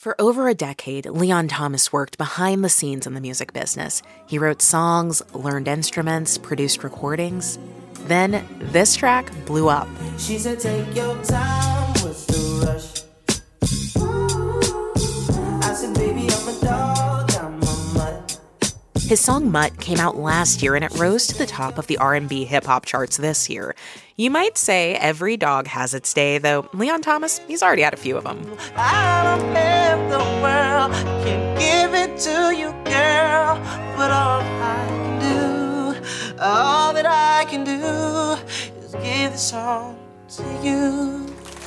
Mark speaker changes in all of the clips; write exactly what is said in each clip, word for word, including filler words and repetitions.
Speaker 1: For over a decade, Leon Thomas worked behind the scenes in the music business. He wrote songs, learned instruments, produced recordings. Then, this track blew up.
Speaker 2: She said, take your time, what's the rush? I said, baby, I'm a dog, I'm a mutt.
Speaker 1: His song Mutt came out last year, and it rose to the top of the R and B hip-hop charts this year. You might say every dog has its day, though Leon Thomas, he's already had a few of them.
Speaker 2: I don't have the world, can't give it to you, girl. But all I can do, all that I can do is give this song to you.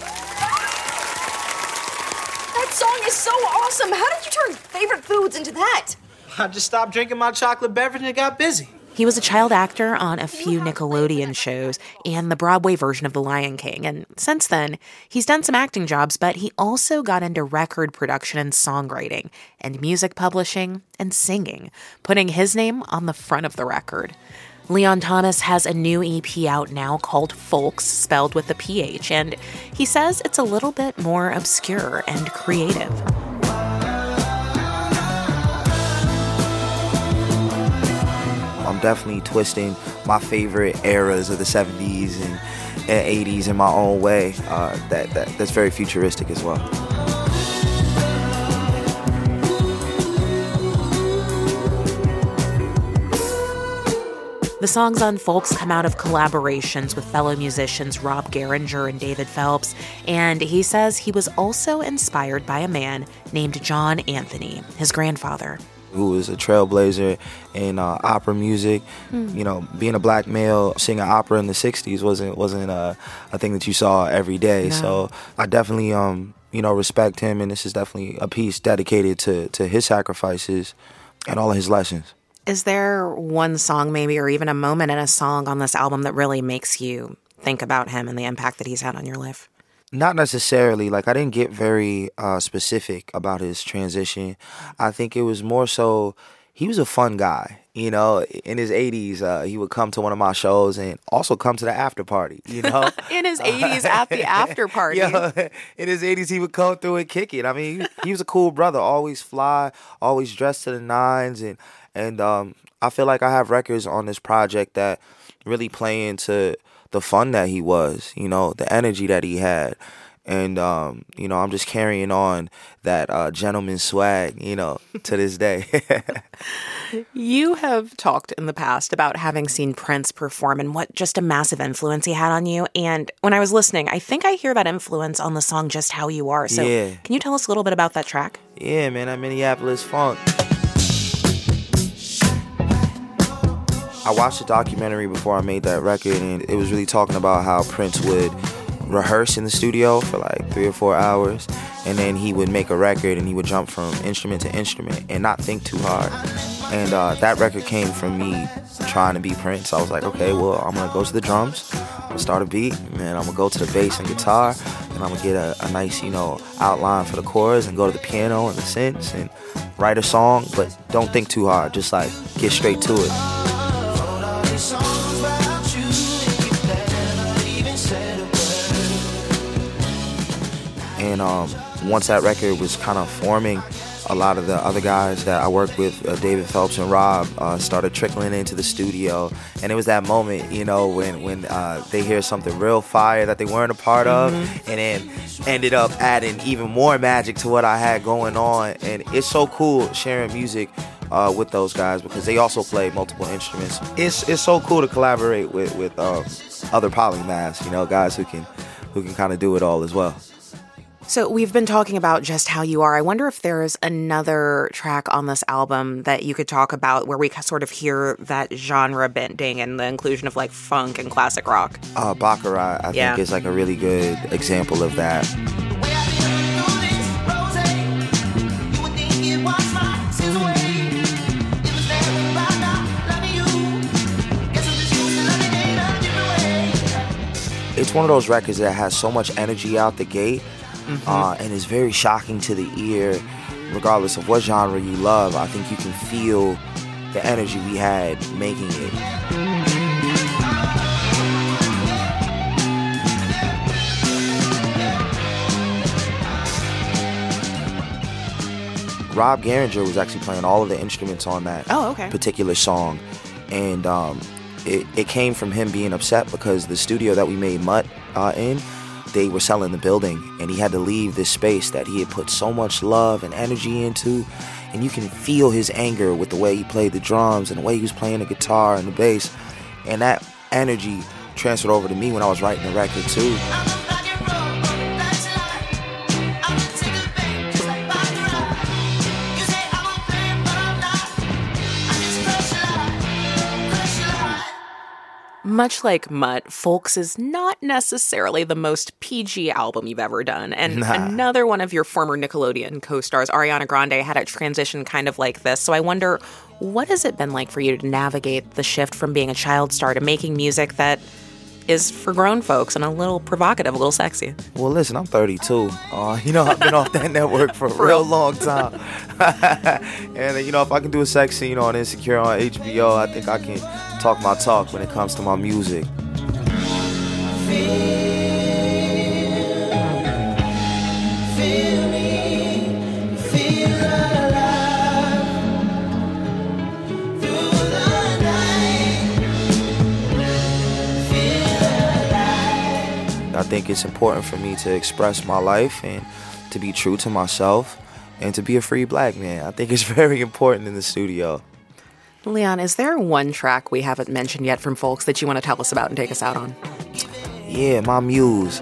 Speaker 3: That song is so awesome. How did you turn favorite foods into that?
Speaker 4: I just stopped drinking my chocolate beverage and got busy.
Speaker 1: He was a child actor on a few Nickelodeon shows and the Broadway version of The Lion King. And since then, he's done some acting jobs, but he also got into record production and songwriting and music publishing and singing, putting his name on the front of the record. Leon Thomas has a new E P out now called Folks, spelled with a P H, and he says it's a little bit more obscure and creative.
Speaker 5: I'm definitely twisting my favorite eras of the seventies and, and eighties in my own way. Uh, that, that that's very futuristic as well.
Speaker 1: The songs on Folks come out of collaborations with fellow musicians Rob Garinger and David Phelps, and he says he was also inspired by a man named John Anthony, his grandfather,
Speaker 5: who was a trailblazer in uh, opera music. Mm. You know, being a black male singing opera in the sixties wasn't wasn't uh, a thing that you saw every day. No. So I definitely, um, you know, respect him, and this is definitely a piece dedicated to to his sacrifices and all of his lessons.
Speaker 1: Is there one song maybe, or even a moment in a song on this album that really makes you think about him and the impact that he's had on your life?
Speaker 5: Not necessarily. Like, I didn't get very uh, specific about his transition. I think it was more so he was a fun guy. You know, in his eighties, uh, he would come to one of my shows and also come to the after party, you know?
Speaker 1: In his eighties, at the after party.
Speaker 5: Yo, in his eighties, he would come through and kick it. I mean, he, he was a cool brother, always fly, always dressed to the nines. And, and um, I feel like I have records on this project that really play into the fun that he was, you know, the energy that he had. And, um, you know, I'm just carrying on that uh, gentleman swag, you know, to this day.
Speaker 1: You have talked in the past about having seen Prince perform and what just a massive influence he had on you. And when I was listening, I think I hear that influence on the song Just How You Are. So
Speaker 5: yeah.
Speaker 1: Can you tell us a little bit about that track?
Speaker 5: Yeah, man, that Minneapolis funk. I watched the documentary before I made that record, and it was really talking about how Prince would rehearse in the studio for like three or four hours, and then he would make a record and he would jump from instrument to instrument and not think too hard. And uh, that record came from me trying to be Prince. I was like, okay, well, I'm gonna go to the drums, I'm gonna start a beat, and then I'm gonna go to the bass and guitar, and I'm gonna get a, a nice, you know, outline for the chorus, and go to the piano and the synths and write a song, but don't think too hard, just like get straight to it. And um, once that record was kind of forming, a lot of the other guys that I worked with, uh, David Phelps and Rob, uh, started trickling into the studio. And it was that moment, you know, when, when uh, they hear something real fire that they weren't a part of, mm-hmm. and then ended up adding even more magic to what I had going on. And it's so cool sharing music uh, with those guys because they also play multiple instruments. It's it's so cool to collaborate with, with um, other polymaths, you know, guys who can, who can kind of do it all as well.
Speaker 1: So we've been talking about Just How You Are. I wonder if there's another track on this album that you could talk about where we sort of hear that genre bending and the inclusion of like funk and classic rock.
Speaker 5: Uh, Baccarat, I
Speaker 1: yeah.
Speaker 5: think, is like a really good example of that. It's one of those records that has so much energy out the gate. Mm-hmm. Uh, and it's very shocking to the ear, regardless of what genre you love. I think you can feel the energy we had making it. Rob Garinger was actually playing all of the instruments on that
Speaker 1: oh, okay.
Speaker 5: particular song. And um, it, it came from him being upset because the studio that we made Mutt uh, in, they were selling the building, and he had to leave this space that he had put so much love and energy into. And you can feel his anger with the way he played the drums and the way he was playing the guitar and the bass. And that energy transferred over to me when I was writing the record too.
Speaker 1: Much like Mutt, Folks is not necessarily the most P G album you've ever done. And nah. Another one of your former Nickelodeon co-stars, Ariana Grande, had a transition kind of like this. So I wonder, what has it been like for you to navigate the shift from being a child star to making music that is for grown folks and a little provocative, a little sexy?
Speaker 5: Well, listen, I'm thirty-two. Uh, you know, I've been off that network for a real long time. And, you know, if I can do a sex scene on Insecure on H B O, I think I can talk my talk when it comes to my music. I think it's important for me to express my life and to be true to myself and to be a free black man. I think it's very important in the studio.
Speaker 1: Leon, is there one track we haven't mentioned yet from Folks that you want to tell us about and take us out on?
Speaker 5: Yeah, My Muse.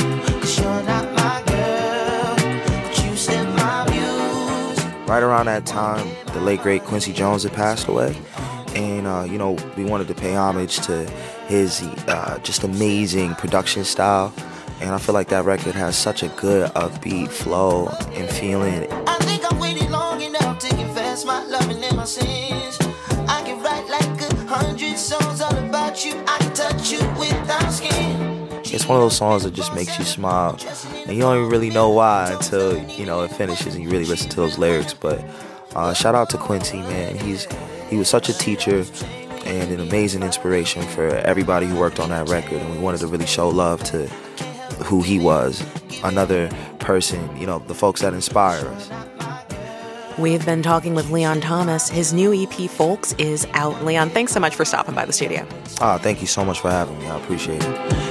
Speaker 5: Right around that time, the late, great Quincy Jones had passed away. And, uh, you know, we wanted to pay homage to his uh, just amazing production style. And I feel like that record has such a good upbeat flow and feeling.
Speaker 2: I think I've waited long enough to confess my loving and my sins. I can write like a hundred songs all about you. I can touch you without skin.
Speaker 5: It's one of those songs that just makes you smile. And you don't even really know why until, you know, it finishes and you really listen to those lyrics. But uh, shout out to Quincy, man. He's He was such a teacher and an amazing inspiration for everybody who worked on that record. And we wanted to really show love to who he was, another person, you know, the folks that inspire us.
Speaker 1: We've been talking with Leon Thomas. His new E P, Folks, is out. Leon, thanks so much for stopping by the studio.
Speaker 5: Ah, thank you so much for having me. I appreciate it.